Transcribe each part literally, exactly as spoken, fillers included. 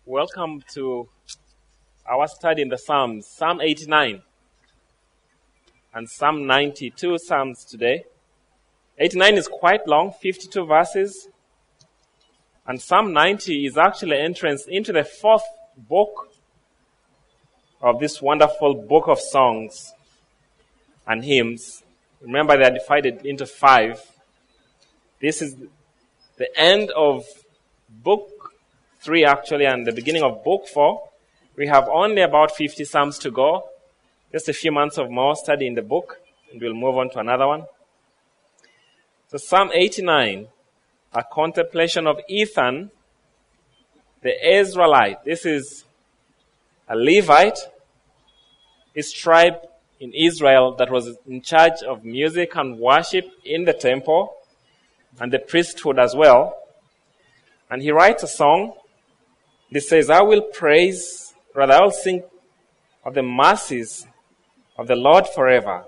Welcome to our study in the Psalms, Psalm eighty-nine and Psalm ninety, two Psalms today. eighty-nine is quite long, fifty-two verses, and Psalm ninety is actually entrance into the fourth book of this wonderful book of songs and hymns. Remember, they are divided into five. This is the end of book three, actually, and the beginning of book four. We have only about fifty Psalms to go. Just a few months of more study in the book, and we'll move on to another one. So Psalm eighty-nine, a contemplation of Ethan, the Israelite. This is a Levite, his tribe in Israel that was in charge of music and worship in the temple and the priesthood as well. And he writes a song. This says, I will praise, rather I will sing of the mercies of the Lord forever.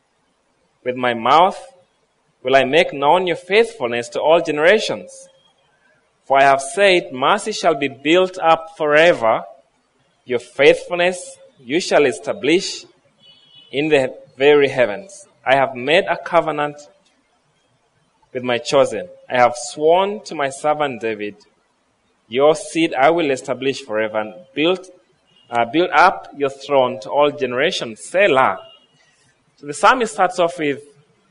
With my mouth will I make known your faithfulness to all generations. For I have said, mercy shall be built up forever. Your faithfulness you shall establish in the very heavens. I have made a covenant with my chosen. I have sworn to my servant David, your seed I will establish forever, and build, uh, build up your throne to all generations. Selah. So the psalmist starts off with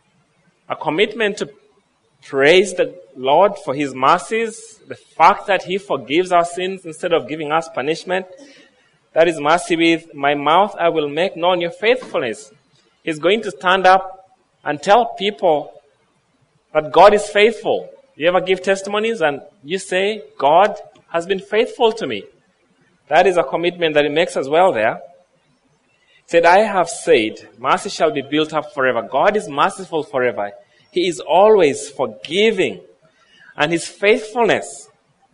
a commitment to praise the Lord for his mercies, the fact that he forgives our sins instead of giving us punishment. That is mercy. With my mouth I will make known your faithfulness. He's going to stand up and tell people that God is faithful. You ever give testimonies and you say, God has been faithful to me? That is a commitment that he makes as well there. He said, I have said, mercy shall be built up forever. God is merciful forever. He is always forgiving. And his faithfulness,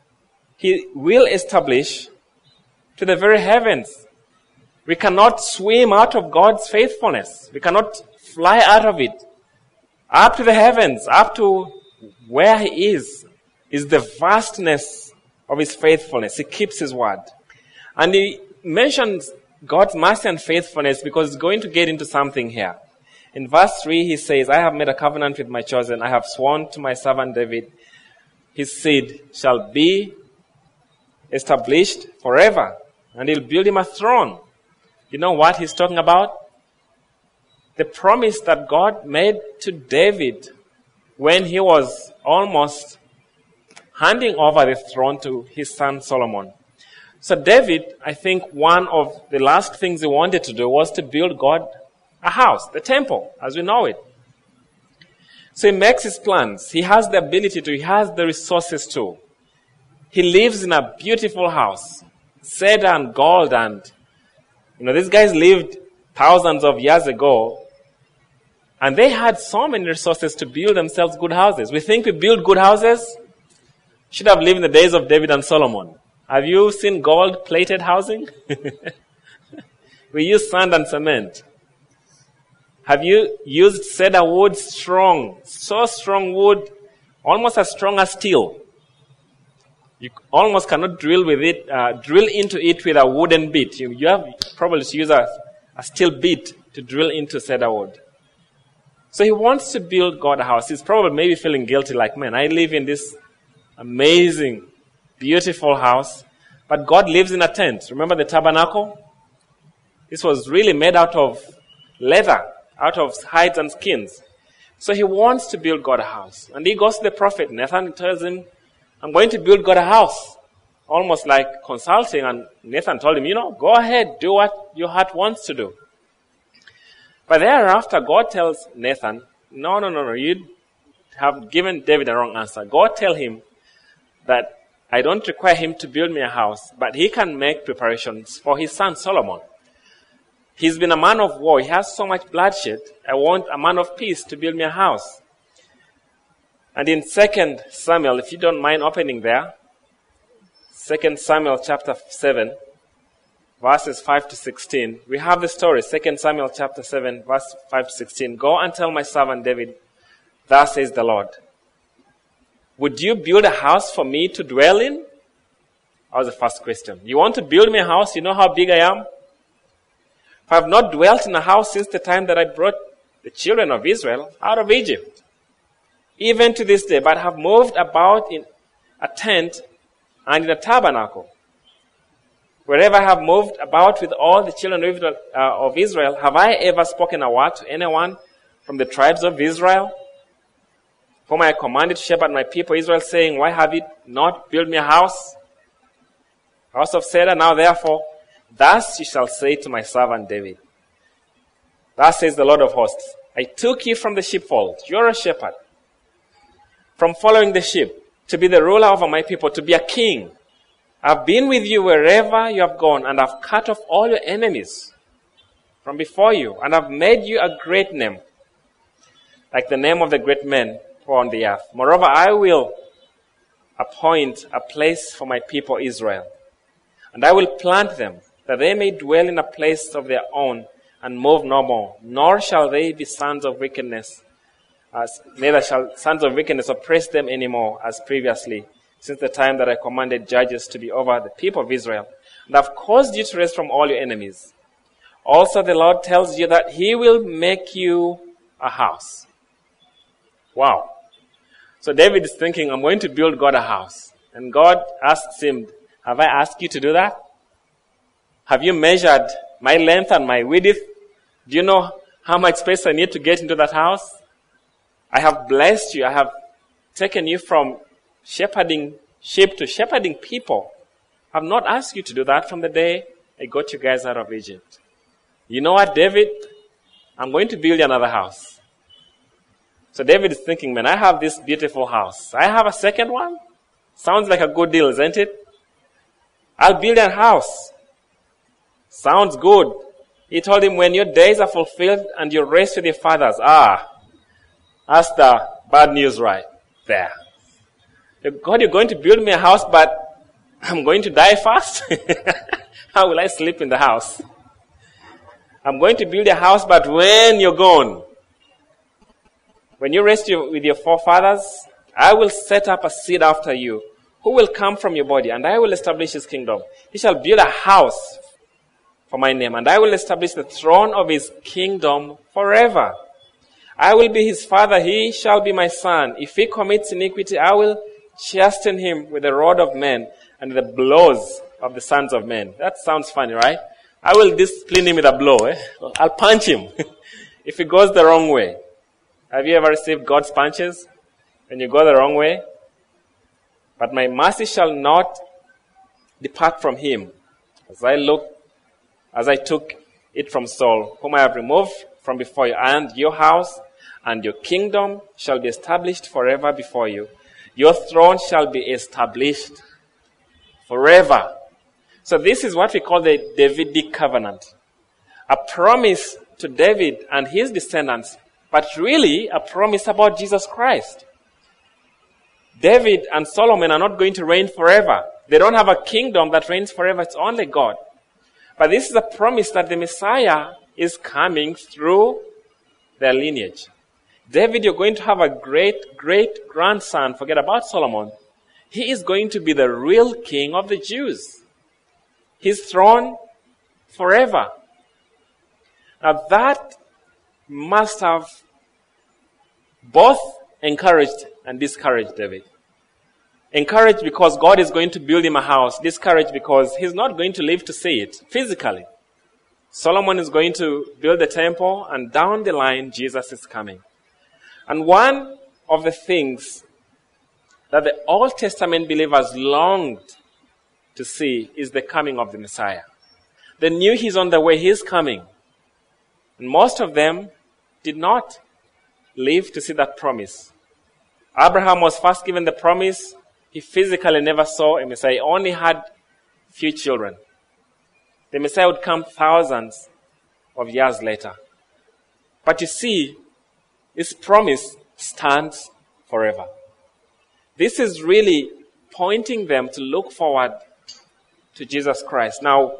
he will establish to the very heavens. We cannot swim out of God's faithfulness. We cannot fly out of it. Up to the heavens, up to where he is, is the vastness of his faithfulness. He keeps his word. And he mentions God's mercy and faithfulness because he's going to get into something here. In verse three, he says, I have made a covenant with my chosen. I have sworn to my servant David, his seed shall be established forever, and he'll build him a throne. You know what he's talking about? The promise that God made to David when he was almost handing over the throne to his son Solomon. So David, I think one of the last things he wanted to do was to build God a house, the temple, as we know it. So he makes his plans. He has the ability to, he has the resources to. He lives in a beautiful house, cedar and gold, and, you know, these guys lived thousands of years ago, and they had so many resources to build themselves good houses. We think we build good houses. Should have lived in the days of David and Solomon. Have you seen gold-plated housing? We use sand and cement. Have you used cedar wood? Strong, so strong wood, almost as strong as steel. You almost cannot drill with it, uh, drill into it with a wooden bit. You, you have probably to use a, a steel bit to drill into cedar wood. So he wants to build God a house. He's probably maybe feeling guilty, like, man, I live in this amazing, beautiful house, but God lives in a tent. Remember the tabernacle? This was really made out of leather, out of hides and skins. So he wants to build God a house. And he goes to the prophet Nathan and tells him, I'm going to build God a house. Almost like consulting. And Nathan told him, you know, go ahead, do what your heart wants to do. But thereafter, God tells Nathan, no, no, no, no, you have given David a wrong answer. God tell him that I don't require him to build me a house, but he can make preparations for his son Solomon. He's been a man of war. He has so much bloodshed. I want a man of peace to build me a house. And in Second Samuel, if you don't mind opening there, Second Samuel chapter seven, verses five to sixteen, we have the story. Second Samuel chapter seven, verse five to sixteen. Go and tell my servant David, thus says the Lord, would you build a house for me to dwell in? That was the first question. You want to build me a house? You know how big I am? If I have not dwelt in a house since the time that I brought the children of Israel out of Egypt, even to this day, but have moved about in a tent and in a tabernacle. Wherever I have moved about with all the children of Israel, uh, of Israel, have I ever spoken a word to anyone from the tribes of Israel, whom I commanded to shepherd my people Israel, saying, why have you not built me a house? House of cedar. Now therefore, thus you shall say to my servant David, thus says the Lord of hosts, I took you from the sheepfold, you're a shepherd, from following the sheep, to be the ruler over my people, to be a king. I've been with you wherever you have gone, and I've cut off all your enemies from before you, and I've made you a great name, like the name of the great men who are on the earth. Moreover, I will appoint a place for my people Israel, and I will plant them, that they may dwell in a place of their own, and move no more. Nor shall they be sons of wickedness, as neither shall sons of wickedness oppress them any more, as previously, since the time that I commanded judges to be over the people of Israel. And I've caused you to rest from all your enemies. Also the Lord tells you that he will make you a house. Wow. So David is thinking, I'm going to build God a house. And God asks him, have I asked you to do that? Have you measured my length and my width? Do you know how much space I need to get into that house? I have blessed you. I have taken you from shepherding sheep to shepherding people. I have not asked you to do that from the day I got you guys out of Egypt. You know what, David? I'm going to build you another house. So David is thinking, man, I have this beautiful house. I have a second one? Sounds like a good deal, isn't it? I'll build a house. Sounds good. He told him, when your days are fulfilled and you rest with your fathers. Ah, that's the bad news right there. God, you're going to build me a house, but I'm going to die first? How will I sleep in the house? I'm going to build a house, but when you're gone, when you rest with your forefathers, I will set up a seed after you, who will come from your body, and I will establish his kingdom. He shall build a house for my name, and I will establish the throne of his kingdom forever. I will be his father, he shall be my son. If he commits iniquity, I will chasten him with the rod of men and the blows of the sons of men. That sounds funny, right? I will discipline him with a blow. Eh? I'll punch him if he goes the wrong way. Have you ever received God's punches when you go the wrong way? But my mercy shall not depart from him, as I look, as I took it from Saul, whom I have removed from before you, and your house and your kingdom shall be established forever before you. Your throne shall be established forever. So this is what we call the Davidic covenant. A promise to David and his descendants, but really a promise about Jesus Christ. David and Solomon are not going to reign forever. They don't have a kingdom that reigns forever. It's only God. But this is a promise that the Messiah is coming through their lineage. David, you're going to have a great, great grandson. Forget about Solomon. He is going to be the real king of the Jews. His throne forever. Now that must have both encouraged and discouraged David. Encouraged because God is going to build him a house. Discouraged because he's not going to live to see it physically. Solomon is going to build the temple, and down the line, Jesus is coming. And one of the things that the Old Testament believers longed to see is the coming of the Messiah. They knew he's on the way, he's coming. And most of them did not live to see that promise. Abraham was first given the promise. He physically never saw a Messiah. He only had few children. The Messiah would come thousands of years later. But you see, his promise stands forever. This is really pointing them to look forward to Jesus Christ. Now,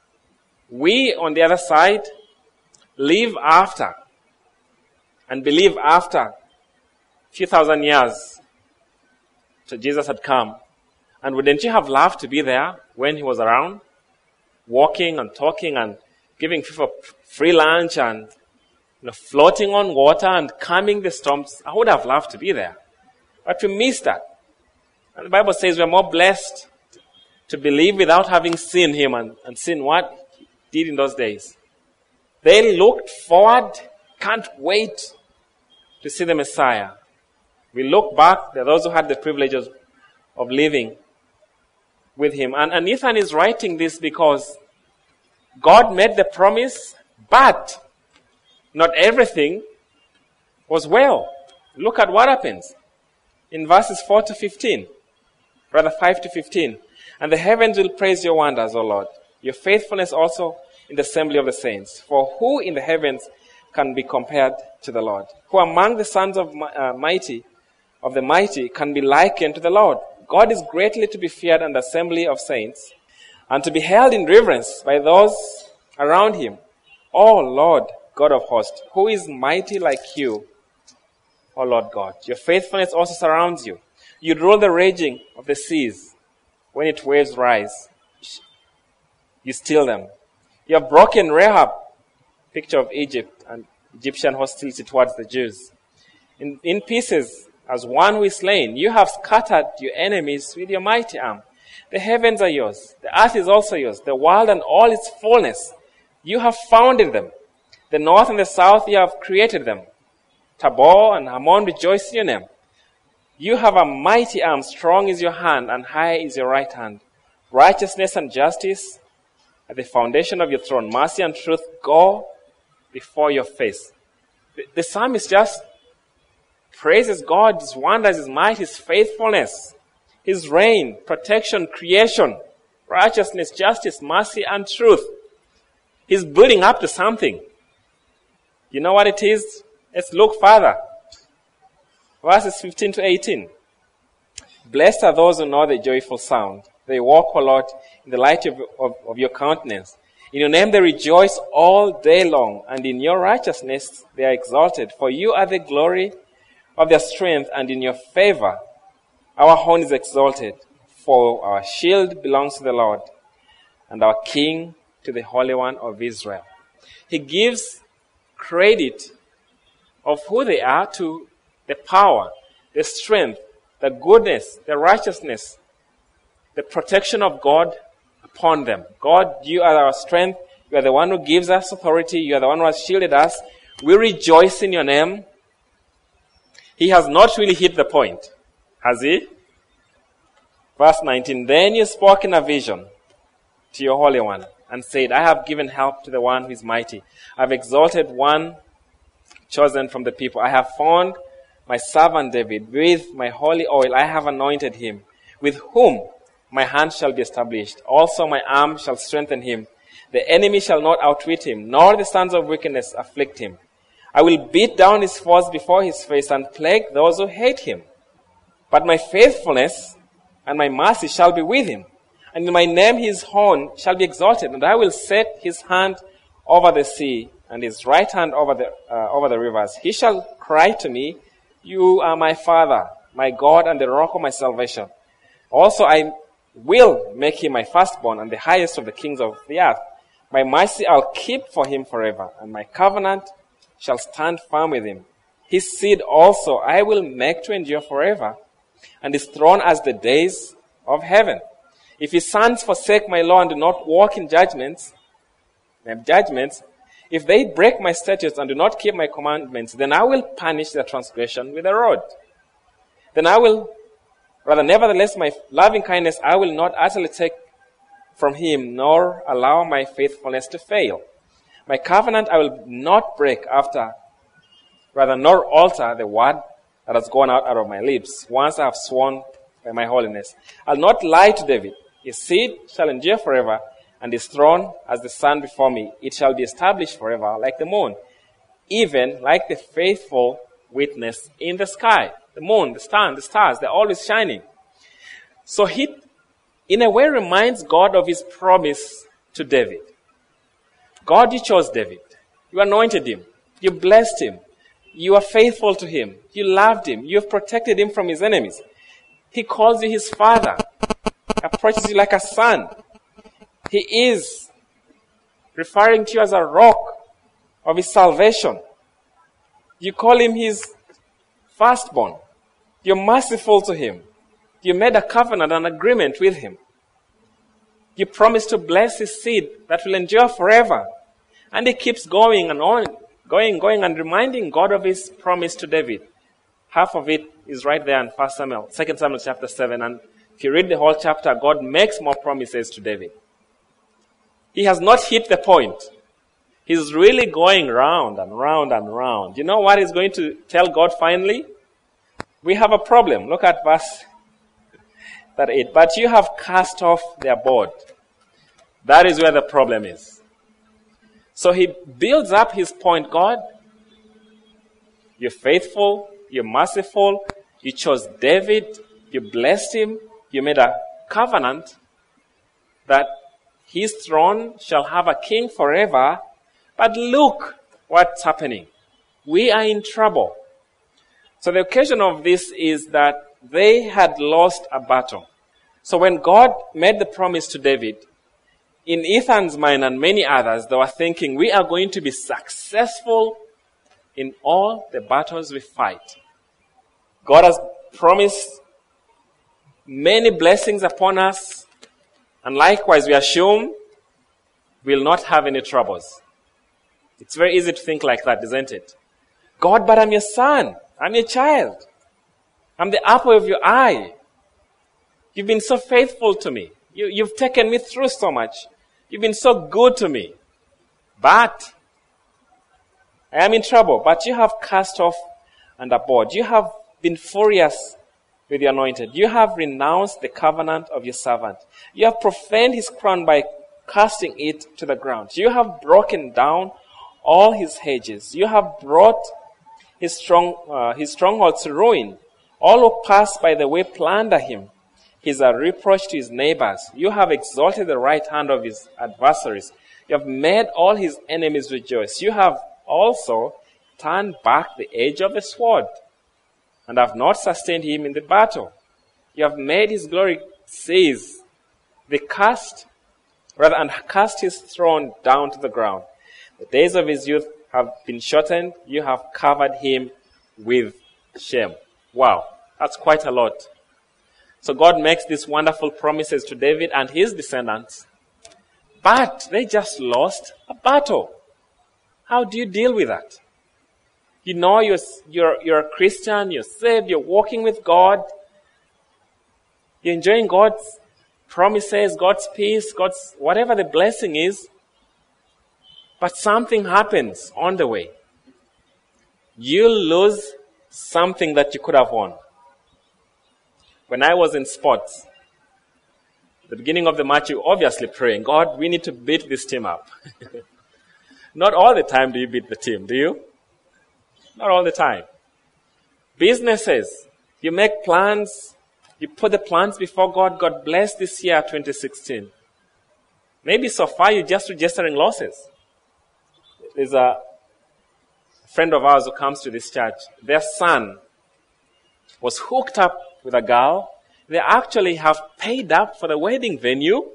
we on the other side live after and believe after a few thousand years that Jesus had come. And wouldn't you have loved to be there when he was around, walking and talking and giving people free lunch and you know, floating on water and calming the storms? I would have loved to be there. But we missed that. And the Bible says we are more blessed to believe without having seen him and, and seen what he did in those days. They looked forward, can't wait to see the Messiah. We look back, there are those who had the privilege of, of living with him. And, and Ethan is writing this because God made the promise, but not everything was well. Look at what happens in verses four to fifteen, rather five to fifteen. And the heavens will praise your wonders, O Lord, your faithfulness also in the assembly of the saints. For who in the heavens can be compared to the Lord? Who among the sons of uh, mighty, of the mighty can be likened to the Lord? God is greatly to be feared in the assembly of saints, and to be held in reverence by those around him. O Lord, God of hosts, who is mighty like you, O Lord God? Your faithfulness also surrounds you. You rule the raging of the seas. When its waves rise, you still them. You have broken Rahab, picture of Egypt and Egyptian hostility towards the Jews, in, in pieces as one who is slain. You have scattered your enemies with your mighty arm. The heavens are yours. The earth is also yours. The world and all its fullness. You have founded them. The north and the south, you have created them. Tabor and Hammon rejoice in your name. You have a mighty arm. Strong is your hand, and high is your right hand. Righteousness and justice at the foundation of your throne. Mercy and truth go before your face. The, the psalmist just praises God, his wonders, his might, his faithfulness, his reign, protection, creation, righteousness, justice, mercy, and truth. He's building up to something. You know what it is? Let's look further. Verses fifteen to eighteen. Blessed are those who know the joyful sound. They walk, O Lord, in the light of, of, of your countenance. In your name they rejoice all day long, and in your righteousness they are exalted. For you are the glory of their strength, and in your favor our horn is exalted. For our shield belongs to the Lord, and our King to the Holy One of Israel. He gives credit of who they are to the power, the strength, the goodness, the righteousness, the protection of God upon them. God, you are our strength. You are the one who gives us authority. You are the one who has shielded us. We rejoice in your name. He has not really hit the point, has he? Verse nineteen, then you spoke in a vision to your Holy One and said, I have given help to the one who is mighty. I have exalted one chosen from the people. I have found my servant David. With my holy oil I have anointed him, with whom my hand shall be established. Also my arm shall strengthen him. The enemy shall not outwit him, nor the sons of wickedness afflict him. I will beat down his foes before his face and plague those who hate him. But my faithfulness and my mercy shall be with him. And in my name his horn shall be exalted. And I will set his hand over the sea and his right hand over the, uh, over the rivers. He shall cry to me, you are my Father, my God, and the rock of my salvation. Also I will make him my firstborn and the highest of the kings of the earth. My mercy I'll keep for him forever, and my covenant shall stand firm with him. His seed also I will make to endure forever, and his throne as the days of heaven. If his sons forsake my law and do not walk in judgments, judgments, if they break my statutes and do not keep my commandments, then I will punish their transgression with a rod. Then I will, rather nevertheless, my loving kindness I will not utterly take from him, nor allow my faithfulness to fail. My covenant I will not break after, rather nor alter the word that has gone out, out of my lips. Once I have sworn by my holiness. I'll not lie to David. His seed shall endure forever, and his throne as the sun before me. It shall be established forever like the moon, even like the faithful witness in the sky. The moon, the sun, the stars, they're always shining. So he, in a way, reminds God of his promise to David. God, you chose David. You anointed him. You blessed him. You are faithful to him. You loved him. You have protected him from his enemies. He calls you his father. approaches you like a son. He is referring to you as a rock of his salvation. You call him his firstborn. You're merciful to him. You made a covenant, an agreement with him. You promised to bless his seed that will endure forever. And he keeps going and on, going, going and reminding God of his promise to David. Half of it is right there in First Samuel, Second Samuel chapter seven. And if you read the whole chapter, God makes more promises to David. He has not hit the point. He's really going round and round and round. You know what he's going to tell God finally? We have a problem. Look at verse thirty-eight. But you have cast off their board. That is where the problem is. So he builds up his point. God, you're faithful, you're merciful, you chose David, you blessed him, you made a covenant that his throne shall have a king forever. But look what's happening. We are in trouble. So the occasion of this is that they had lost a battle. So when God made the promise to David, in Ethan's mind and many others, they were thinking, we are going to be successful in all the battles we fight. God has promised many blessings upon us, and likewise we assume we'll not have any troubles. It's very easy to think like that, isn't it? God, but I'm your son. I'm your child. I'm the apple of your eye. You've been so faithful to me. You, you've taken me through so much. You've been so good to me. But I am in trouble. But you have cast off and abhorred. You have been furious with your anointed. You have renounced the covenant of your servant. You have profaned his crown by casting it to the ground. You have broken down all his hedges. You have brought his strong uh, his strongholds to ruin. All who pass by the way plunder him. He is a reproach to his neighbors. You have exalted the right hand of his adversaries. You have made all his enemies rejoice. You have also turned back the edge of the sword, and have not sustained him in the battle. You have made his glory cease. They cast, rather, and cast his throne down to the ground. The days of his youth have been shortened. You have covered him with shame. Wow, that's quite a lot. So God makes these wonderful promises to David and his descendants, but they just lost a battle. How do you deal with that? You know you're, you're, you're a Christian, you're saved, you're walking with God, you're enjoying God's promises, God's peace, God's whatever the blessing is, but something happens on the way. You lose something that you could have won. When I was in sports, at the beginning of the match, you're obviously praying, God, we need to beat this team up. Not all the time do you beat the team, do you? Not all the time. Businesses, you make plans, you put the plans before God. God bless this year, twenty sixteen. Maybe so far you're just registering losses. There's a friend of ours who comes to this church. Their son was hooked up with a girl. They actually have paid up for the wedding venue.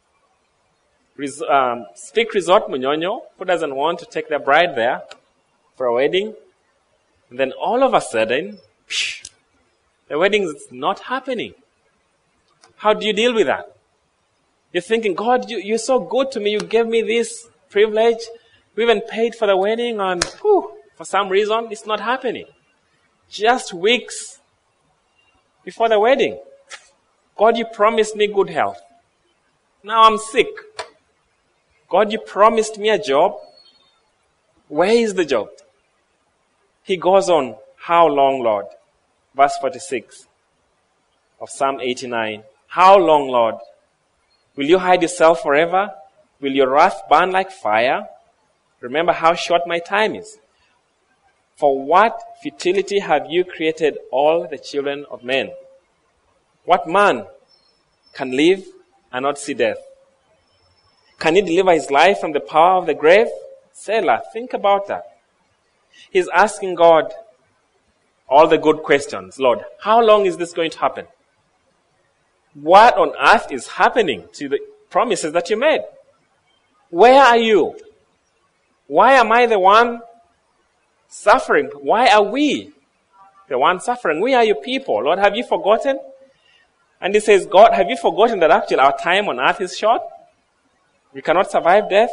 Res- um, Speak Resort Munyonyo, who doesn't want to take their bride there for a wedding? And then all of a sudden, psh, the wedding is not happening. How do you deal with that? You're thinking, God, you, you're so good to me. You gave me this privilege. We even paid for the wedding, and whew, for some reason, it's not happening. Just weeks before the wedding, God, you promised me good health. Now I'm sick. God, you promised me a job. Where is the job? He goes on, how long, Lord? Verse forty-six of Psalm eighty-nine. How long, Lord? Will you hide yourself forever? Will your wrath burn like fire? Remember how short my time is. For what futility have you created all the children of men? What man can live and not see death? Can he deliver his life from the power of the grave? Selah, think about that. He's asking God all the good questions. Lord, how long is this going to happen? What on earth is happening to the promises that you made? Where are you? Why am I the one suffering? Why are we the one suffering? We are your people. Lord, have you forgotten? And he says, God, have you forgotten that actually our time on earth is short? We cannot survive death?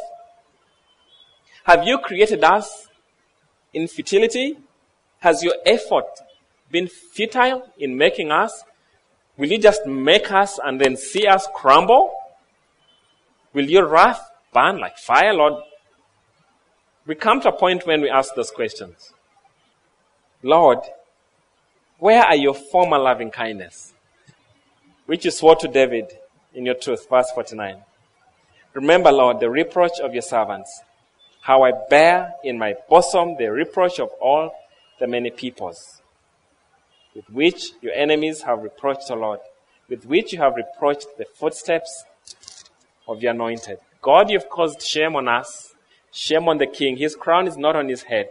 Have you created us in futility? Has your effort been futile in making us? Will you just make us and then see us crumble? Will your wrath burn like fire, Lord? We come to a point when we ask those questions. Lord, where are your former loving kindness, which you swore to David in your truth? Verse forty-nine. Remember, Lord, the reproach of your servants, how I bear in my bosom the reproach of all the many peoples, with which your enemies have reproached the Lord, with which you have reproached the footsteps of your anointed. God, you've caused shame on us, shame on the king. His crown is not on his head.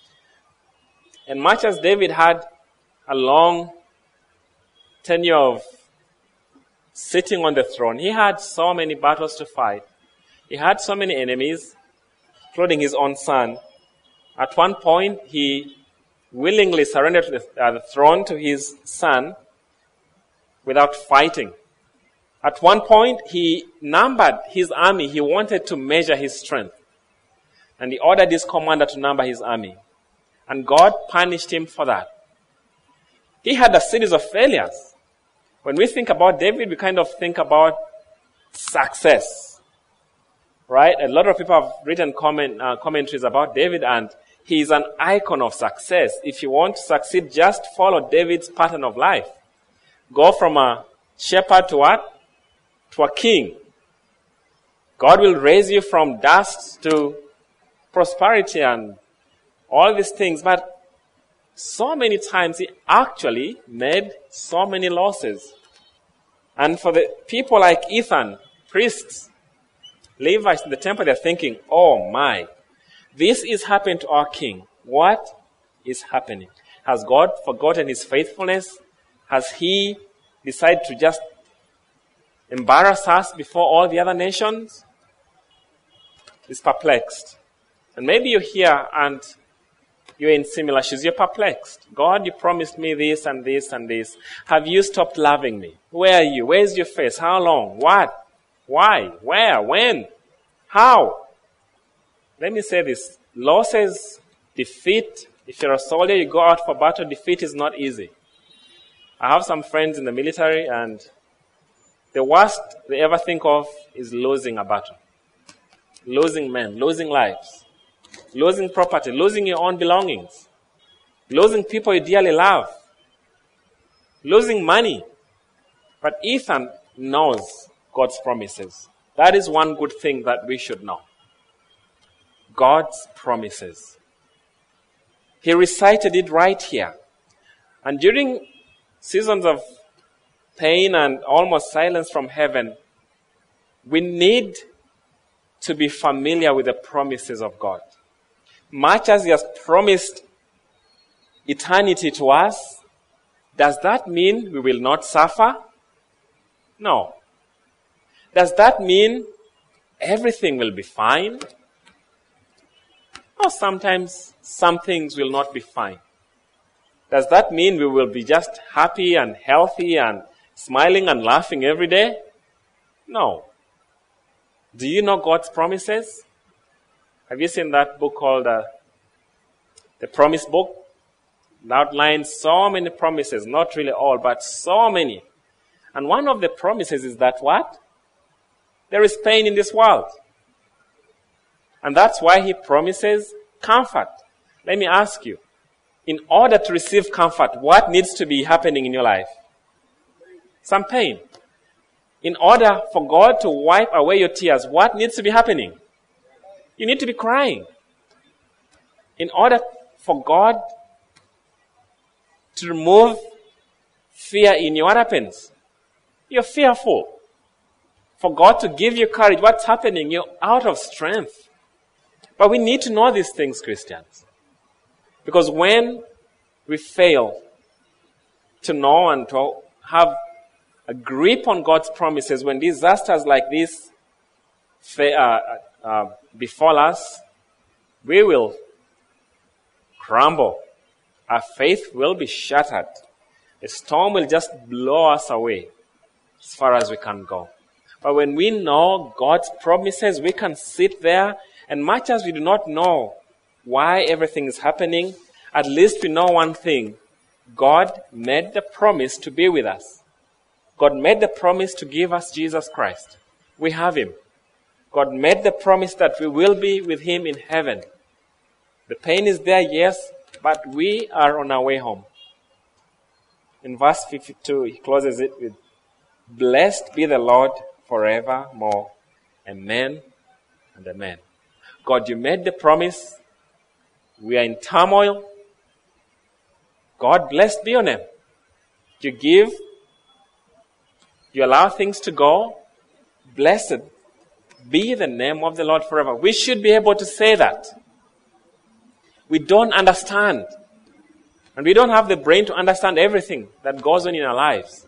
And much as David had a long tenure of sitting on the throne, he had so many battles to fight. He had so many enemies, including his own son. At one point, he willingly surrendered the, uh, the throne to his son without fighting. At one point, he numbered his army. He wanted to measure his strength. And he ordered his commander to number his army. And God punished him for that. He had a series of failures. When we think about David, we kind of think about success. Right? A lot of people have written comment, uh, commentaries about David, and he is an icon of success. If you want to succeed, just follow David's pattern of life. Go from a shepherd to what? To a king. God will raise you from dust to prosperity and all these things. But so many times he actually made so many losses. And for the people like Ethan, priests, Levites in the temple, they're thinking, oh my, this is happening to our king. What is happening? Has God forgotten his faithfulness? Has he decided to just embarrass us before all the other nations? He's perplexed. And maybe you're here and you're in similar shoes. You're perplexed. God, you promised me this and this and this. Have you stopped loving me? Where are you? Where's your face? How long? What? Why? Where? When? How? Let me say this. Losses, defeat. If you're a soldier, you go out for battle, defeat is not easy. I have some friends in the military, and the worst they ever think of is losing a battle. Losing men, losing lives, losing property, losing your own belongings, losing people you dearly love, losing money. But Ethan knows God's promises. That is one good thing that we should know. God's promises. He recited it right here. And during seasons of pain and almost silence from heaven, we need to be familiar with the promises of God. Much as he has promised eternity to us, does that mean we will not suffer? No. Does that mean everything will be fine? Or sometimes some things will not be fine. Does that mean we will be just happy and healthy and smiling and laughing every day? No. Do you know God's promises? Have you seen that book called uh, The Promise Book? It outlines so many promises, not really all, but so many. And one of the promises is that what? There is pain in this world. And that's why he promises comfort. Let me ask you, in order to receive comfort, what needs to be happening in your life? Some pain. In order for God to wipe away your tears, what needs to be happening? You need to be crying. In order for God to remove fear in you, what happens? You're fearful. For God to give you courage, what's happening? You're out of strength. But we need to know these things, Christians. Because when we fail to know and to have a grip on God's promises, when disasters like this uh, uh, befall us, we will crumble. Our faith will be shattered. The storm will just blow us away as far as we can go. But when we know God's promises, we can sit there, and much as we do not know why everything is happening, at least we know one thing. God made the promise to be with us. God made the promise to give us Jesus Christ. We have him. God made the promise that we will be with him in heaven. The pain is there, yes, but we are on our way home. In verse fifty-two, he closes it with, "Blessed be the Lord forevermore. Amen and amen." God, you made the promise. We are in turmoil. God, blessed be your name. You give. You allow things to go. Blessed be the name of the Lord forever. We should be able to say that. We don't understand. And we don't have the brain to understand everything that goes on in our lives.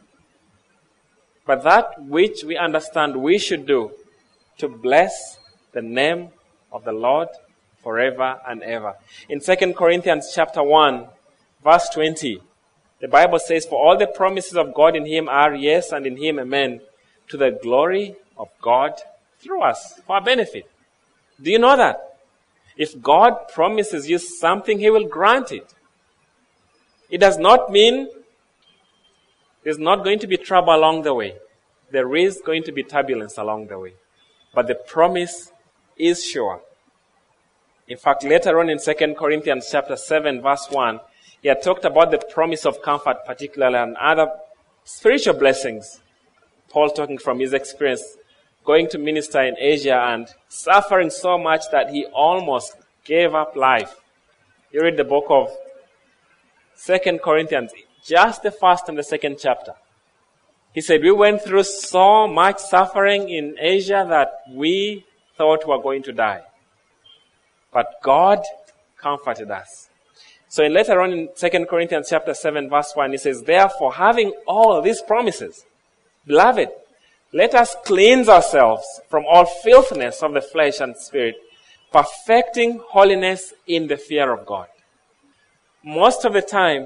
But that which we understand we should do, to bless the name of the Lord forever and ever. In Second Corinthians chapter one, verse twenty, the Bible says, "For all the promises of God in him are yes, and in him amen, to the glory of God through us," for our benefit. Do you know that? If God promises you something, he will grant it. It does not mean there's not going to be trouble along the way. There is going to be turbulence along the way. But the promise is sure. In fact, later on in Second Corinthians chapter seven, verse one, he had talked about the promise of comfort particularly and other spiritual blessings. Paul talking from his experience going to minister in Asia and suffering so much that he almost gave up life. You read the book of Second Corinthians, just the first and the second chapter. He said, we went through so much suffering in Asia that we thought we were going to die. But God comforted us. So later on in Second Corinthians chapter seven, verse one, he says, "Therefore, having all these promises, beloved, let us cleanse ourselves from all filthiness of the flesh and spirit, perfecting holiness in the fear of God." Most of the time,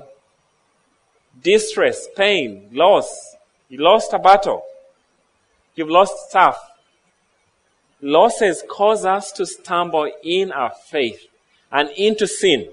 distress, pain, loss, you lost a battle, you've lost stuff. Losses cause us to stumble in our faith and into sin.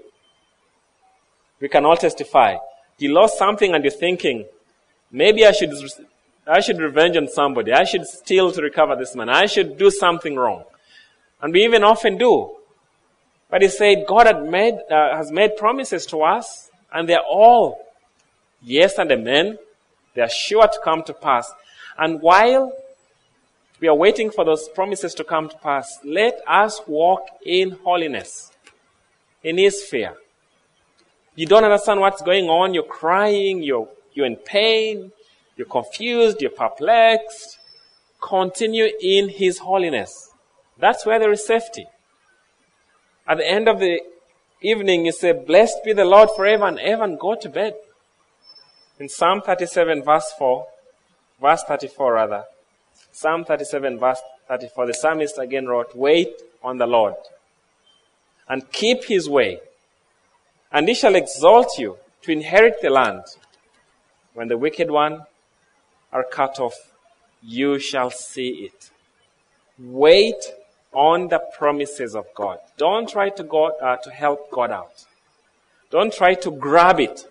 We can all testify. You lost something and you're thinking, maybe I should I should revenge on somebody. I should steal to recover this man. I should do something wrong. And we even often do. But he said God had made, uh, has made promises to us, and they're all yes and amen. They are sure to come to pass. And while we are waiting for those promises to come to pass, let us walk in holiness, in his fear. You don't understand what's going on. You're crying. You're, you're in pain. You're confused. You're perplexed. Continue in his holiness. That's where there is safety. At the end of the evening, you say, "Blessed be the Lord forever and ever," and go to bed. In Psalm thirty-seven, verse four, verse thirty-four rather, Psalm thirty-seven, verse thirty-four, the psalmist again wrote, "Wait on the Lord and keep his way, and he shall exalt you to inherit the land. When the wicked one are cut off, you shall see it." Wait on the promises of God. Don't try to go uh, to help God out. Don't try to grab it.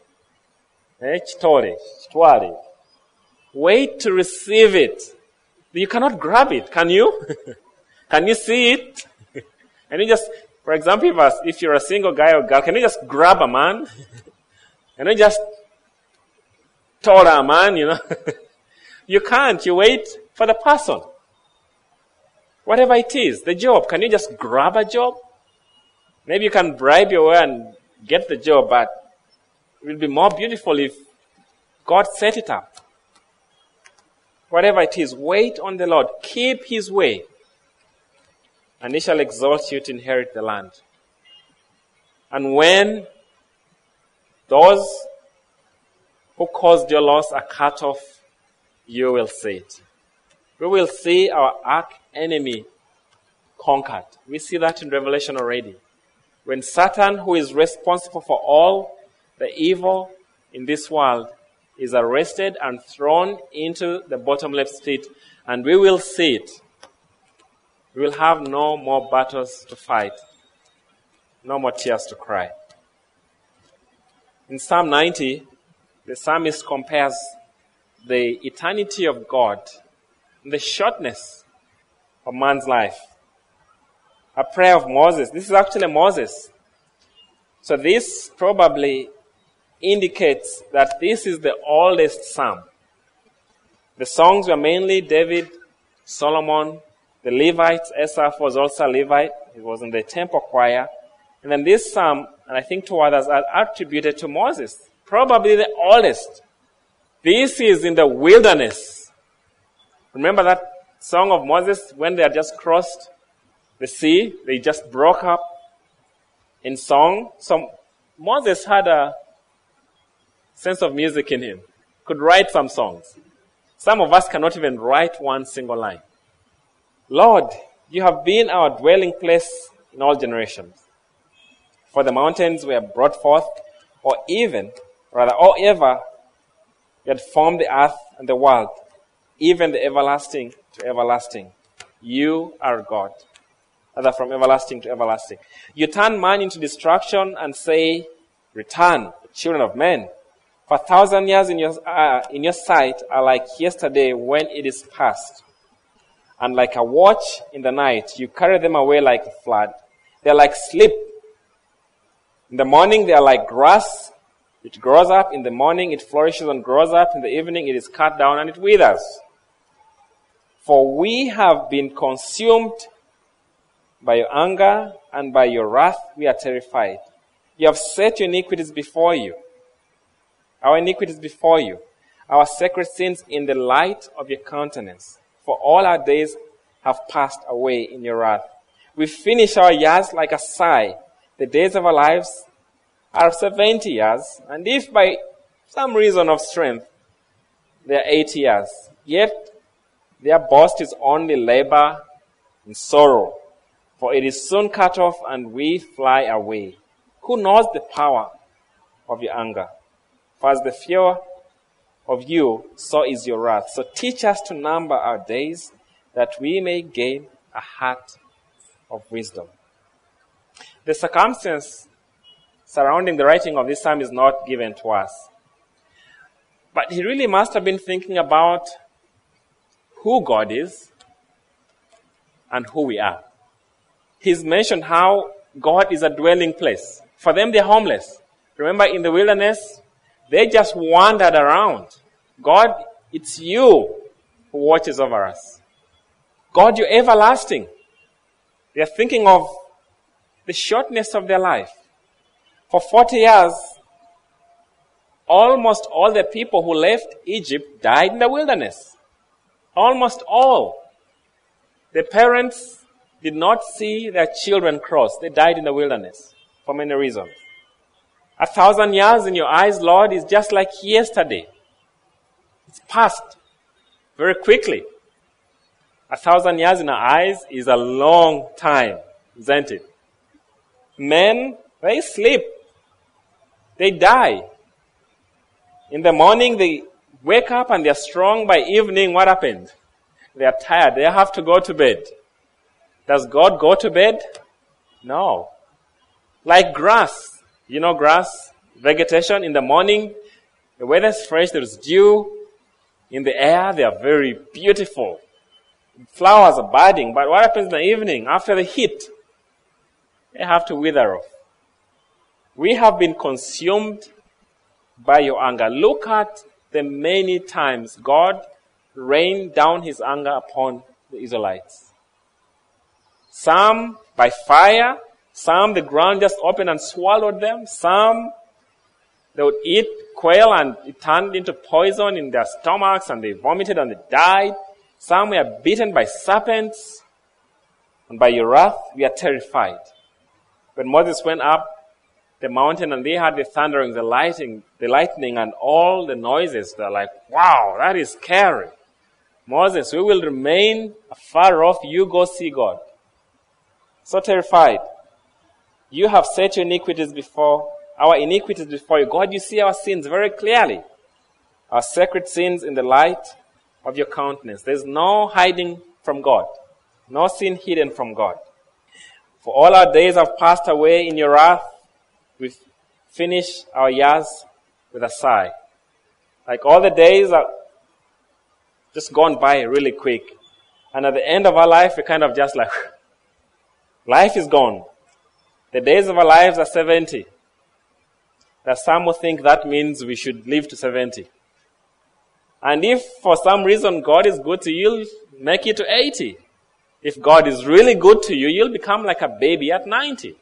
Wait to receive it. You cannot grab it, can you? Can you see it? Can you just, for example, if, if you're a single guy or girl, can you just grab a man? Can you just told a man, you know? You can't. You wait for the person. Whatever it is, the job, can you just grab a job? Maybe you can bribe your way and get the job, but it will be more beautiful if God set it up. Whatever it is, wait on the Lord. Keep his way, and he shall exalt you to inherit the land. And when those who caused your loss are cut off, you will see it. We will see our arch enemy conquered. We see that in Revelation already. When Satan, who is responsible for all the evil in this world, is arrested and thrown into the bottomless pit, and we will see it. We will have no more battles to fight, no more tears to cry. In Psalm ninety, the psalmist compares the eternity of God and the shortness of man's life. A prayer of Moses. This is actually Moses. So this probably indicates that this is the oldest psalm. The songs were mainly David, Solomon, the Levites. Asaph was also a Levite. He was in the temple choir. And then this psalm, and I think two others, are attributed to Moses. Probably the oldest. This is in the wilderness. Remember that song of Moses when they had just crossed the sea? They just broke up in song. So Moses had a sense of music in him. Could write some songs. Some of us cannot even write one single line. Lord, you have been our dwelling place in all generations. For the mountains were brought forth, or even, rather, or ever, you had formed the earth and the world, even the everlasting to everlasting. You are God. Rather, from everlasting to everlasting. You turn man into destruction and say, return, children of men. For a thousand years in your, uh, in your sight are like yesterday when it is past. And like a watch in the night, you carry them away like a flood. They are like sleep. In the morning they are like grass. It grows up. In the morning it flourishes and grows up. In the evening it is cut down and it withers. For we have been consumed by your anger and by your wrath we are terrified. You have set your iniquities before you. Our iniquities before you. Our sacred sins in the light of your countenance. For all our days have passed away in your wrath. We finish our years like a sigh. The days of our lives are seventy years. And if by some reason of strength they are eighty years, yet their boast is only labor and sorrow. For it is soon cut off and we fly away. Who knows the power of your anger? For as the fear of you, so is your wrath. So teach us to number our days, that we may gain a heart of wisdom. The circumstance surrounding the writing of this psalm is not given to us. But he really must have been thinking about who God is and who we are. He's mentioned how God is a dwelling place. For them, they're homeless. Remember, in the wilderness, they just wandered around. God, it's you who watches over us. God, you're everlasting. They're thinking of the shortness of their life. For forty years, almost all the people who left Egypt died in the wilderness. Almost all. The parents did not see their children cross. They died in the wilderness for many reasons. A thousand years in your eyes, Lord, is just like yesterday. It's past very quickly. A thousand years in our eyes is a long time, isn't it? Men, they sleep. They die. In the morning, they wake up and they're strong. By evening, what happened? They are tired. They have to go to bed. Does God go to bed? No. Like grass. You know grass, vegetation in the morning, the weather's fresh, there's dew in the air, they are very beautiful. Flowers are budding, but what happens in the evening after the heat? They have to wither off. We have been consumed by your anger. Look at the many times God rained down his anger upon the Israelites. Some by fire, some the ground just opened and swallowed them. Some they would eat quail and it turned into poison in their stomachs and they vomited and they died. Some were bitten by serpents. And by your wrath we are terrified. When Moses went up the mountain and they heard the thundering, the lightning, the lightning and all the noises. They're like, wow, that is scary. Moses, we will remain far off. You go see God. So terrified. You have set your iniquities before, our iniquities before you. God, you see our sins very clearly. Our secret sins in the light of your countenance. There's no hiding from God. No sin hidden from God. For all our days have passed away in your wrath. We finish our years with a sigh. Like all the days are just gone by really quick. And at the end of our life, we're kind of just like, life is gone. The days of our lives are seventy. That some will think that means we should live to seventy. And if for some reason God is good to you, you'll make it to eighty. If God is really good to you, you'll become like a baby at ninety.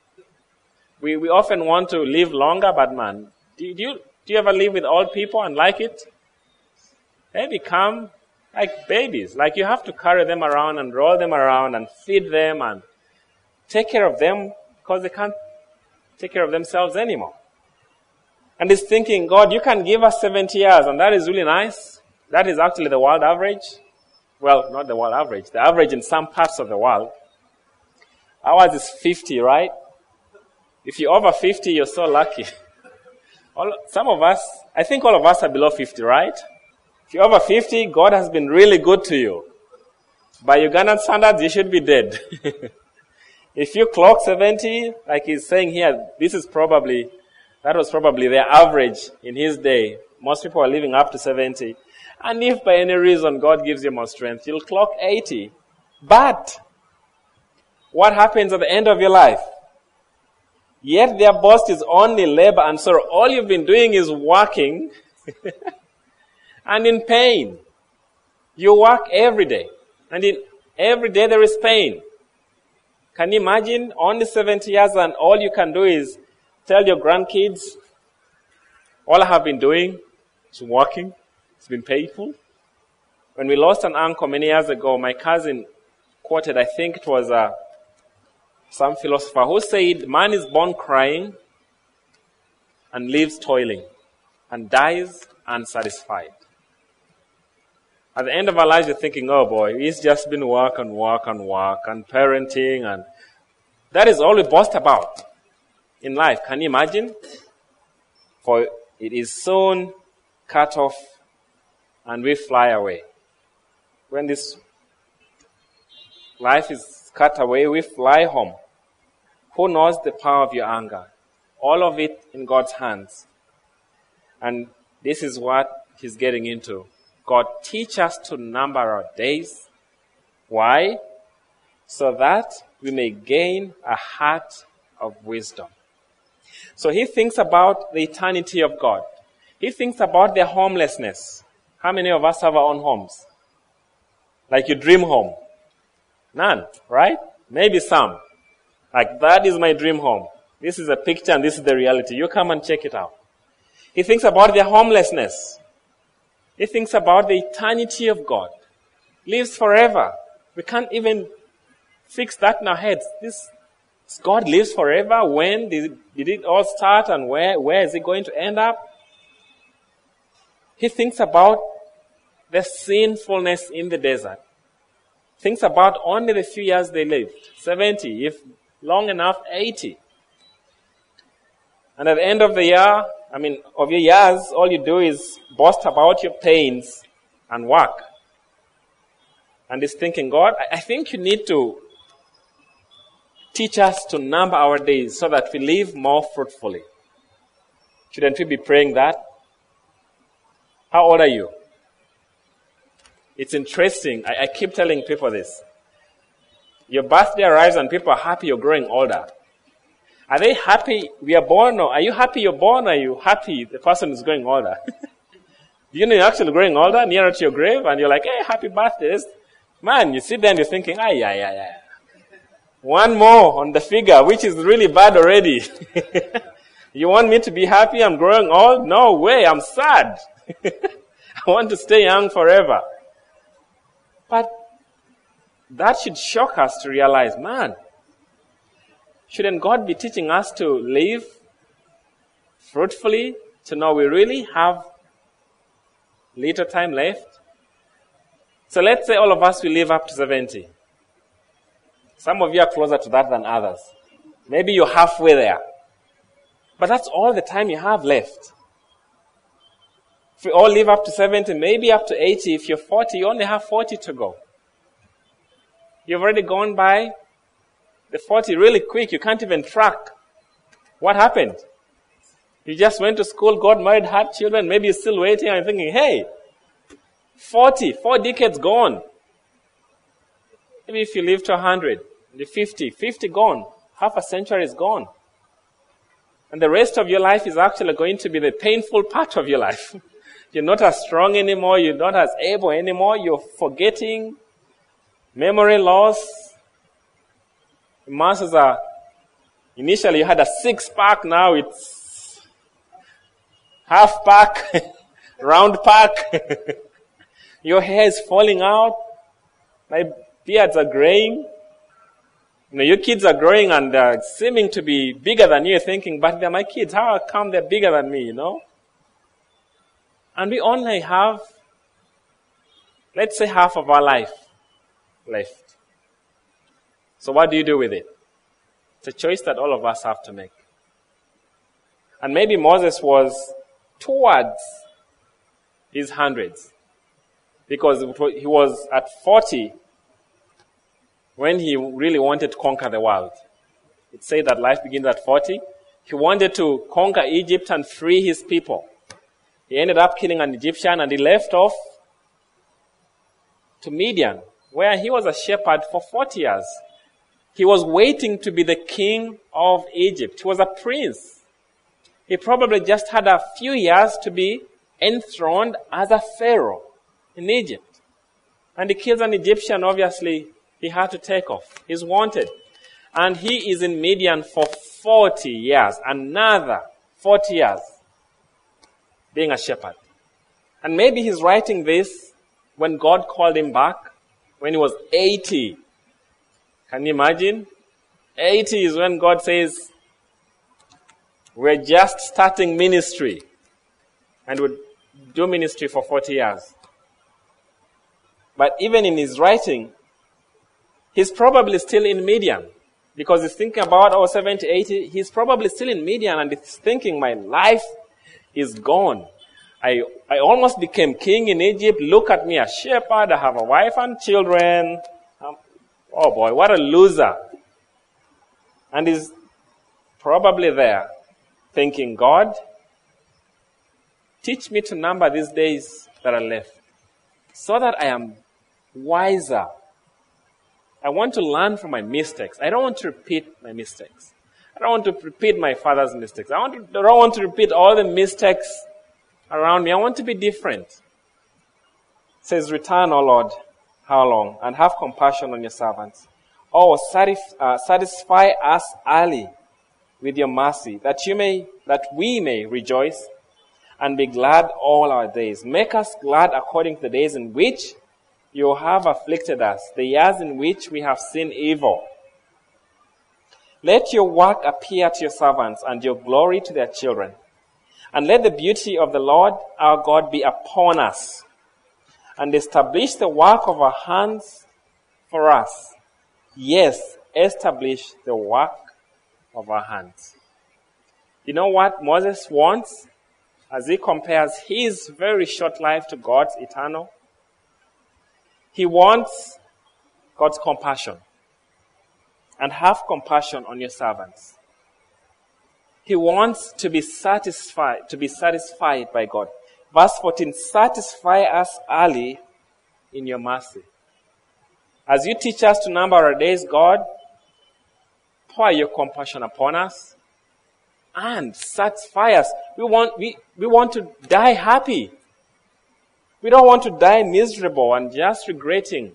We we often want to live longer, but man, do you, do you ever live with old people and like it? They become like babies. Like you have to carry them around and roll them around and feed them and take care of them because they can't take care of themselves anymore. And he's thinking, God, you can give us seventy years, and that is really nice. That is actually the world average. Well, not the world average. The average in some parts of the world. Ours is fifty, right? If you're over fifty, you're so lucky. All, some of us, I think all of us are below fifty, right? If you're over fifty, God has been really good to you. By Ugandan standards, you should be dead. If you clock seventy, like he's saying here, this is probably, that was probably their average in his day. Most people are living up to seventy. And if by any reason God gives you more strength, you'll clock eighty. But what happens at the end of your life? Yet their boast is only labor and sorrow. All you've been doing is working and in pain. You work every day. And in every day there is pain. Can you imagine? Only seventy years and all you can do is tell your grandkids, all I have been doing is working. It's been painful. When we lost an uncle many years ago, my cousin quoted, I think it was uh, some philosopher who said, man is born crying and lives toiling and dies unsatisfied. At the end of our lives, you're thinking, oh boy, it's just been work and work and work and parenting, and that is all we boast about in life. Can you imagine? For it is soon cut off and we fly away. When this life is cut away, we fly home. Who knows the power of your anger? All of it in God's hands. And this is what he's getting into. God, teach us to number our days. Why? So that we may gain a heart of wisdom. So he thinks about the eternity of God. He thinks about their homelessness. How many of us have our own homes? Like your dream home? None, right? Maybe some. Like, that is my dream home. This is a picture and this is the reality. You come and check it out. He thinks about their homelessness. He thinks about the eternity of God. Lives forever. We can't even fix that in our heads. This God lives forever. When did it, did it all start and where, where is it going to end up? He thinks about the sinfulness in the desert. Thinks about only the few years they lived. seventy, if long enough, eighty. And at the end of the year, I mean, of your years, all you do is boast about your pains and work. And he's thinking, God, I think you need to teach us to number our days so that we live more fruitfully. Shouldn't we be praying that? How old are you? It's interesting. I, I keep telling people this. Your birthday arrives and people are happy you're growing older. Are they happy we are born, or are you happy you're born, or are you happy the person is growing older? You know you're actually growing older, nearer to your grave, and you're like, hey, happy birthdays. Man, you sit there and you're thinking, ay, ay, ay, ay. One more on the figure, which is really bad already. You want me to be happy I'm growing old? No way, I'm sad. I want to stay young forever. But that should shock us to realize, man, shouldn't God be teaching us to live fruitfully to know we really have little time left. So let's say all of us will live up to seventy. Some of you are closer to that than others. Maybe you're halfway there. But that's all the time you have left. If we all live up to seventy, maybe up to eighty, if you're forty, you only have forty to go. You've already gone by the forty really quick. You can't even track what happened. You just went to school, got married, had children. Maybe you're still waiting and thinking, hey, forty, four decades gone. Maybe if you live to one hundred, the fifty, fifty gone. Half a century is gone. And the rest of your life is actually going to be the painful part of your life. You're not as strong anymore. You're not as able anymore. You're forgetting. Memory loss. Muscles are, initially you had a six pack. Now it's half pack, round pack. Your hair is falling out. My beards are graying. You know, your kids are growing and they're seeming to be bigger than you. You're thinking, but they're my kids. How come they're bigger than me, you know? And we only have, let's say, half of our life left. So what do you do with it? It's a choice that all of us have to make. And maybe Moses was towards his hundreds. Because he was at forty when he really wanted to conquer the world. It said that life begins at forty. He wanted to conquer Egypt and free his people. He ended up killing an Egyptian and he left off to Midian, where he was a shepherd for forty years. He was waiting to be the king of Egypt. He was a prince. He probably just had a few years to be enthroned as a pharaoh in Egypt. And he kills an Egyptian, obviously, he had to take off. He's wanted. And he is in Midian for forty years. Another forty years being a shepherd. And maybe he's writing this when God called him back when he was eighty. Can you imagine? eighty is when God says, we're just starting ministry. And we'll do ministry for forty years. But even in his writing, he's probably still in Midian. Because he's thinking about, oh, seventy, eighty, he's probably still in Midian and he's thinking, my life is gone. I I almost became king in Egypt. Look at me, a shepherd. I have a wife and children. Um, oh boy, what a loser. And he's probably there thinking, God, teach me to number these days that are left so that I am wiser. I want to learn from my mistakes. I don't want to repeat my mistakes. I don't want to repeat my father's mistakes. I, want to, I don't want to repeat all the mistakes around me. I want to be different. It says, return, O Lord, how long? And have compassion on your servants. Oh, satisf- uh, satisfy us early with your mercy, that you may, that we may rejoice and be glad all our days. Make us glad according to the days in which you have afflicted us, the years in which we have seen evil. Let your work appear to your servants and your glory to their children. And let the beauty of the Lord our God be upon us, and establish the work of our hands for us. Yes, establish the work of our hands. You know what Moses wants as he compares his very short life to God's eternal? He wants God's compassion. And have compassion on your servants. He wants to be satisfied, to be satisfied by God. Verse fourteen, satisfy us early in your mercy. As you teach us to number our days, God, pour your compassion upon us and satisfy us. We want, we, we want to die happy. We don't want to die miserable and just regretting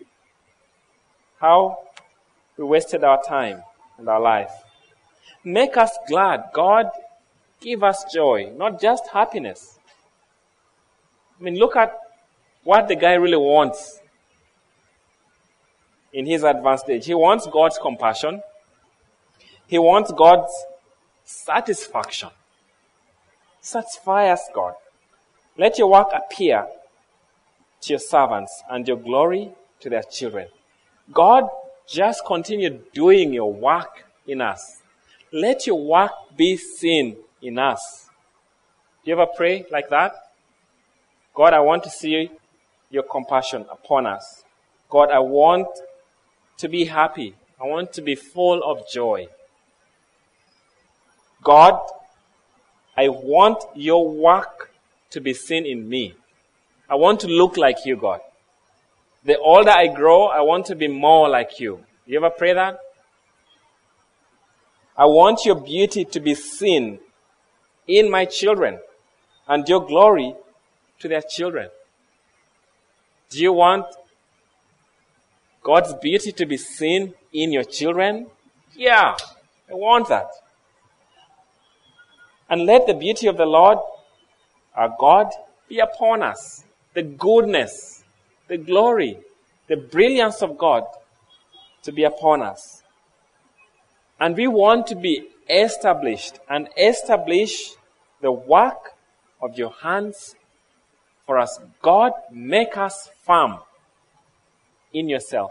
how we wasted our time and our life. Make us glad. God, give us joy, not just happiness. I mean, look at what the guy really wants in his advanced age. He wants God's compassion. He wants God's satisfaction. Satisfy us, God. Let your work appear to your servants and your glory to their children. God, just continue doing your work in us. Let your work be seen in us. Do you ever pray like that? God, I want to see your compassion upon us. God, I want to be happy. I want to be full of joy. God, I want your work to be seen in me. I want to look like you, God. The older I grow, I want to be more like you. You ever pray that? I want your beauty to be seen in my children and your glory to their children. Do you want God's beauty to be seen in your children? Yeah, I want that. And let the beauty of the Lord, our God, be upon us. The goodness, the glory, the brilliance of God to be upon us. And we want to be established and establish the work of your hands for us. God, make us firm in yourself.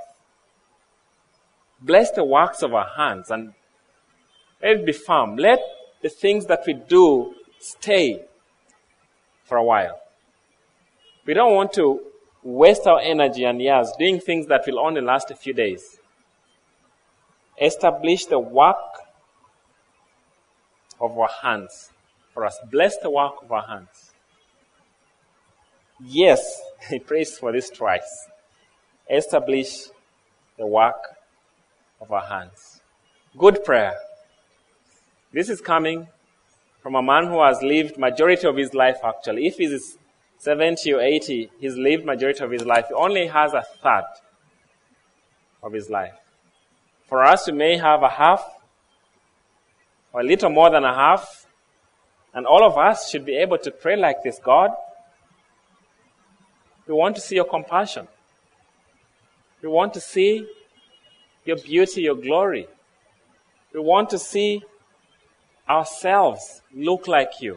Bless the works of our hands and let it be firm. Let the things that we do stay for a while. We don't want to waste our energy and years doing things that will only last a few days. Establish the work of our hands for us. Bless the work of our hands. Yes, he prays for this twice. Establish the work of our hands. Good prayer. This is coming from a man who has lived majority of his life actually. If he's seventy or eighty, he's lived majority of his life. He only has a third of his life. For us, we may have a half or a little more than a half. And all of us should be able to pray like this. God, we want to see your compassion. We want to see your beauty, your glory. We want to see ourselves look like you.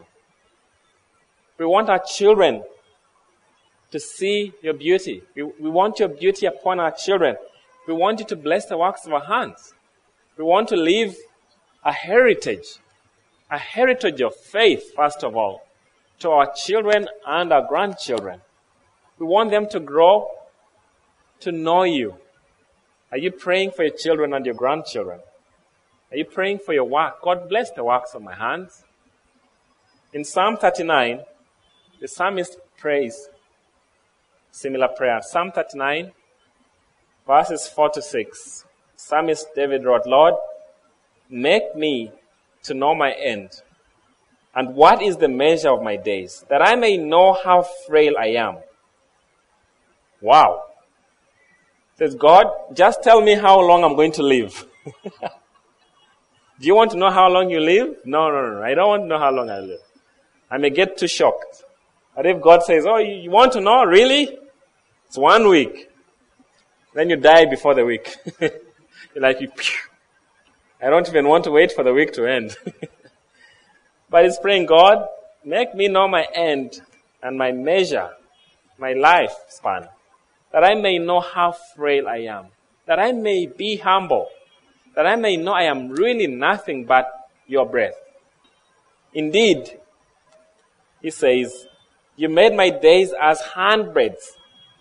We want our children to see your beauty. We, we want your beauty upon our children. We want you to bless the works of our hands. We want to leave a heritage, a heritage of faith, first of all, to our children and our grandchildren. We want them to grow to know you. Are you praying for your children and your grandchildren? Are you praying for your work? God, bless the works of my hands. In Psalm thirty-nine, the psalmist prays similar prayer. Psalm thirty-nine, verses four to six. Psalmist David wrote, Lord, make me to know my end, and what is the measure of my days, that I may know how frail I am. Wow. Says God, just tell me how long I'm going to live. Do you want to know how long you live? No, no, no. I don't want to know how long I live. I may get too shocked. But if God says, oh, you want to know? Really? It's one week. Then you die before the week. You're like, you, I don't even want to wait for the week to end. But it's praying, God, make me know my end and my measure, my lifespan, that I may know how frail I am, that I may be humble, that I may know I am really nothing but your breath. Indeed, he says, you made my days as handbreadths,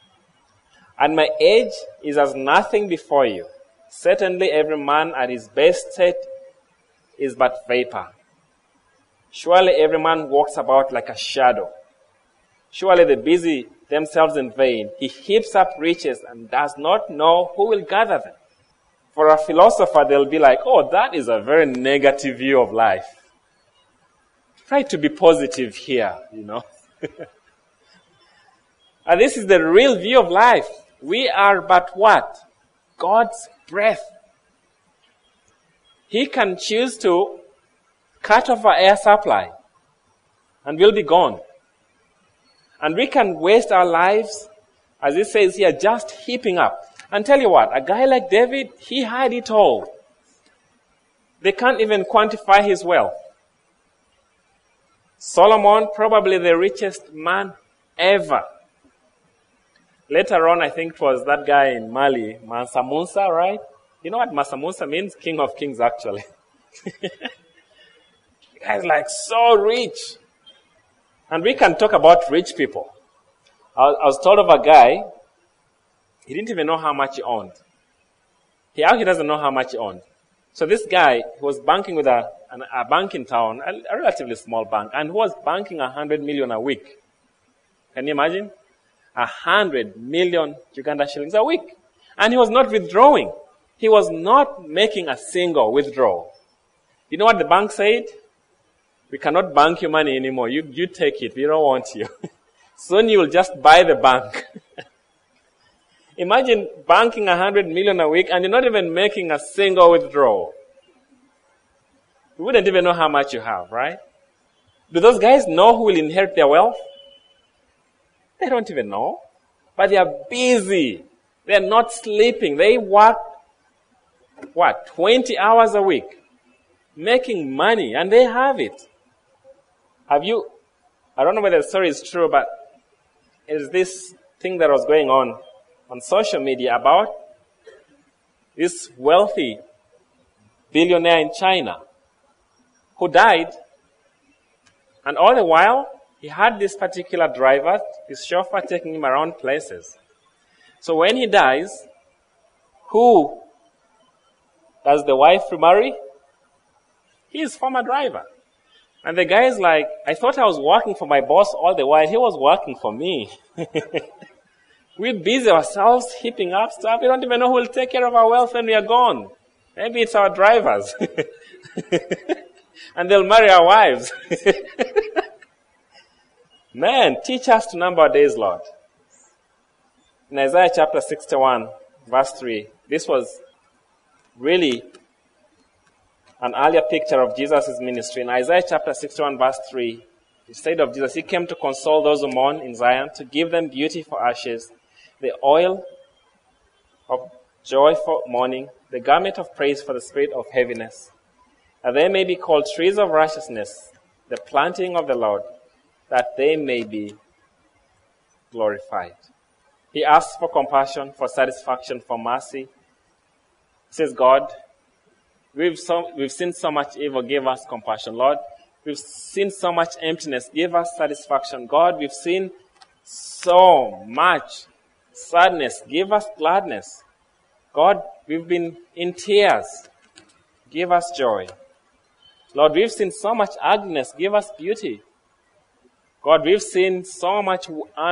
and my age is as nothing before you. Certainly every man at his best state is but vapor. Surely every man walks about like a shadow. Surely they busy themselves in vain. He heaps up riches and does not know who will gather them. For a philosopher, they'll be like, oh, that is a very negative view of life. Try to be positive here, you know. And this is the real view of life. We are but what? God's breath. He can choose to cut off our air supply and we'll be gone. And we can waste our lives, as it says here, just heaping up. And tell you what, a guy like David, he had it all. They can't even quantify his wealth. Solomon, probably the richest man ever. Later on, I think it was that guy in Mali, Mansa Musa, right? You know what Mansa Musa means? King of kings, actually. The guy's like so rich. And we can talk about rich people. I was, I was told of a guy, he didn't even know how much he owned. He actually doesn't know how much he owned. So this guy, he was banking with a, an, a bank in town, a, a relatively small bank, and he was banking a hundred million a week. Can you imagine? A hundred million Uganda shillings a week. And he was not withdrawing. He was not making a single withdrawal. You know what the bank said? We cannot bank your money anymore. You, you take it. We don't want you. Soon you will just buy the bank. Imagine banking a hundred million a week and you're not even making a single withdrawal. You wouldn't even know how much you have, right? Do those guys know who will inherit their wealth? They don't even know. But they are busy. They are not sleeping. They work, what, twenty hours a week, making money, and they have it. Have you, I don't know whether the story is true, but there's this thing that was going on on social media about this wealthy billionaire in China who died, and all the while, he had this particular driver, his chauffeur, taking him around places. So when he dies, who does the wife remarry? His former driver. And the guy is like, I thought I was working for my boss all the while. He was working for me. We busy ourselves heaping up stuff. We don't even know who will take care of our wealth when we are gone. Maybe it's our drivers. And they'll marry our wives. Man, teach us to number our days, Lord. In Isaiah chapter sixty-one, verse three, this was really an earlier picture of Jesus' ministry. In Isaiah chapter sixty-one, verse three, it said of Jesus, he came to console those who mourn in Zion, to give them beauty for ashes, the oil of joy for mourning, the garment of praise for the spirit of heaviness, that they may be called trees of righteousness, the planting of the Lord, that they may be glorified. He asks for compassion, for satisfaction, for mercy. He says, God, we've, so, we've seen so much evil, give us compassion. Lord, we've seen so much emptiness, give us satisfaction. God, we've seen so much sadness, give us gladness. God, we've been in tears, give us joy. Lord, we've seen so much ugliness, give us beauty. God, we've seen so much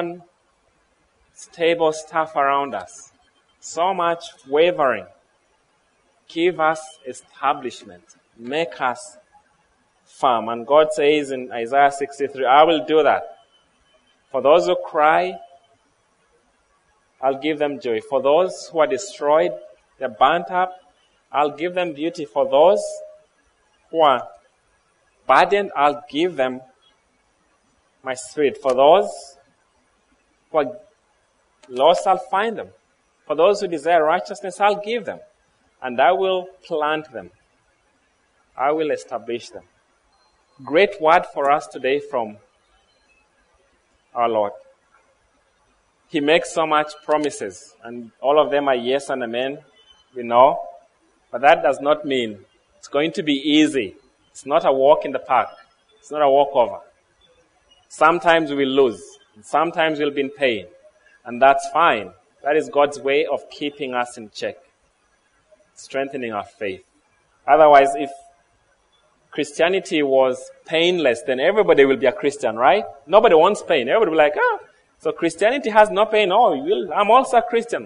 unstable stuff around us, so much wavering. Give us establishment. Make us firm. And God says in Isaiah sixty-three, I will do that. For those who cry, I'll give them joy. For those who are destroyed, they're burnt up, I'll give them beauty. For those who are burdened, I'll give them my spirit. For those who are lost, I'll find them. For those who desire righteousness, I'll give them. And I will plant them. I will establish them. Great word for us today from our Lord. He makes so much promises, and all of them are yes and amen, we know. But that does not mean it's going to be easy. It's not a walk in the park. It's not a walkover. Sometimes we'll lose. Sometimes we'll be in pain. And that's fine. That is God's way of keeping us in check. Strengthening our faith. Otherwise, if Christianity was painless, then everybody will be a Christian, right? Nobody wants pain. Everybody will be like, ah, so Christianity has no pain. Oh, will, I'm also a Christian.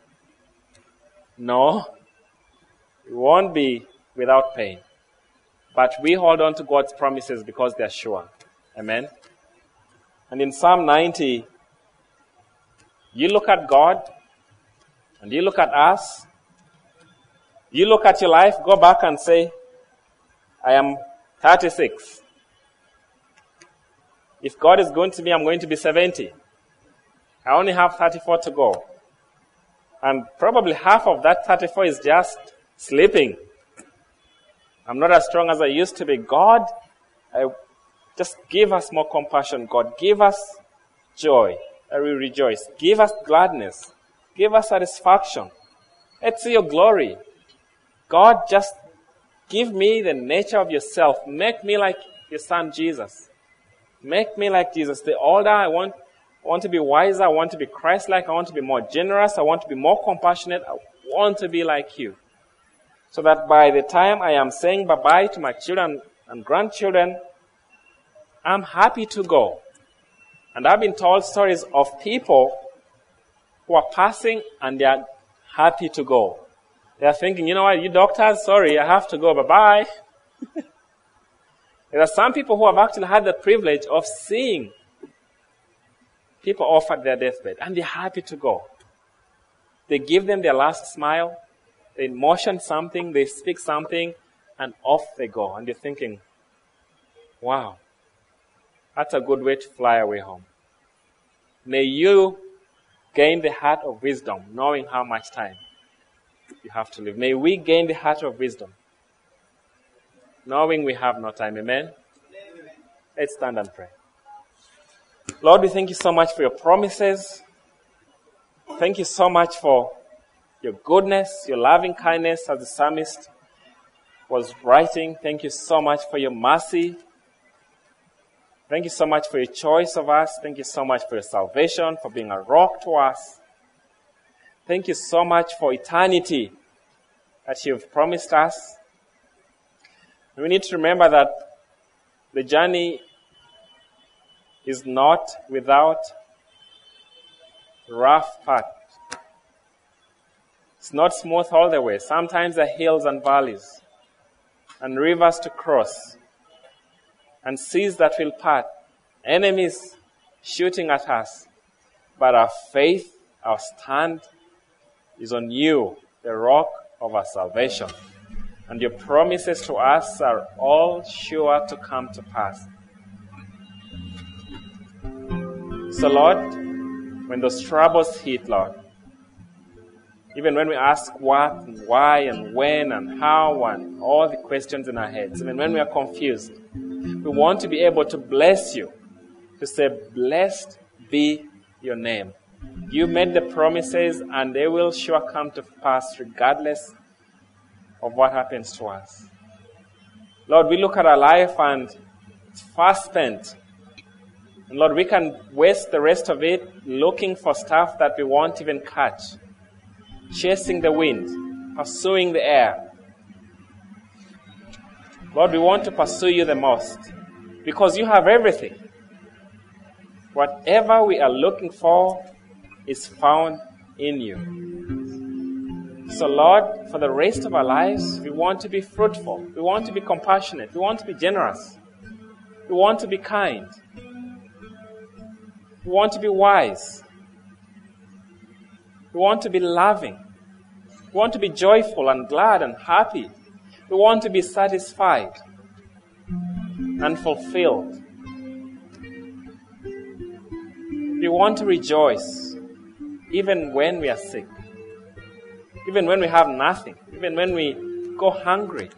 No. We won't be without pain. But we hold on to God's promises because they're sure. Amen? And in Psalm ninety, you look at God, and you look at us, you look at your life, go back and say, I am thirty-six. If God is going to be, I'm going to be seventy. I only have thirty-four to go. And probably half of that thirty-four is just sleeping. I'm not as strong as I used to be. God, I Just give us more compassion, God. Give us joy, that we rejoice. Give us gladness. Give us satisfaction. Let's see your glory. God, just give me the nature of yourself. Make me like your son Jesus. Make me like Jesus. The older I want, I want to be wiser. I want to be Christ-like. I want to be more generous. I want to be more compassionate. I want to be like you. So that by the time I am saying bye-bye to my children and grandchildren, I'm happy to go. And I've been told stories of people who are passing and they are happy to go. They are thinking, you know what, you doctors, sorry, I have to go, bye-bye. There are some people who have actually had the privilege of seeing people offered their deathbed, and they're happy to go. They give them their last smile, they motion something, they speak something, and off they go. And you're thinking, wow, that's a good way to fly away home. May you gain the heart of wisdom, knowing how much time you have to live. May we gain the heart of wisdom, knowing we have no time. Amen? Amen. Let's stand and pray. Lord, we thank you so much for your promises. Thank you so much for your goodness, your loving kindness, as the psalmist was writing. Thank you so much for your mercy. Thank you so much for your choice of us. Thank you so much for your salvation, for being a rock to us. Thank you so much for eternity that you've promised us. We need to remember that the journey is not without rough path. It's not smooth all the way. Sometimes there are hills and valleys and rivers to cross and seas that will part, enemies shooting at us. But our faith, our stand is on you, the rock of our salvation. And your promises to us are all sure to come to pass. So Lord, when those troubles hit, Lord, even when we ask what and why and when and how and all the questions in our heads, even when we are confused, we want to be able to bless you, to say, blessed be your name. You made the promises and they will sure come to pass regardless of what happens to us. Lord, we look at our life and it's fast spent. And Lord, we can waste the rest of it looking for stuff that we won't even catch, chasing the wind, pursuing the air. Lord, we want to pursue you the most because you have everything. Whatever we are looking for is found in you. So Lord, for the rest of our lives, we want to be fruitful. We want to be compassionate. We want to be generous. We want to be kind. We want to be wise. We want to be loving. We want to be joyful and glad and happy. We want to be satisfied and fulfilled. We want to rejoice even when we are sick, even when we have nothing, even when we go hungry.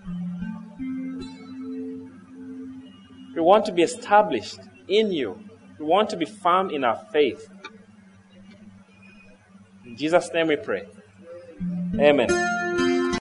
We want to be established in you. We want to be firm in our faith. In Jesus' name we pray. Amen.